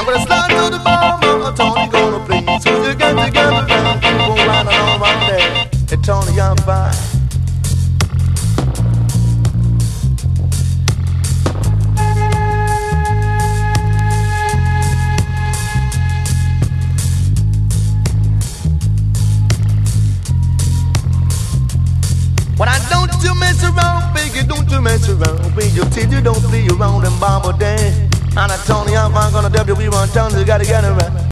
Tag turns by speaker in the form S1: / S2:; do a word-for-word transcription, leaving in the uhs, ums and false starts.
S1: I'm gonna slide to the bar, Mama Tony gonna play. So you get together and keep on riding on my day. Hey Tony, I'm fine. When I don't you mess around, baby, don't you mess around. When you tell you don't play around and bomb a day. And I told you I'm gonna W, we run down, you gotta get it right.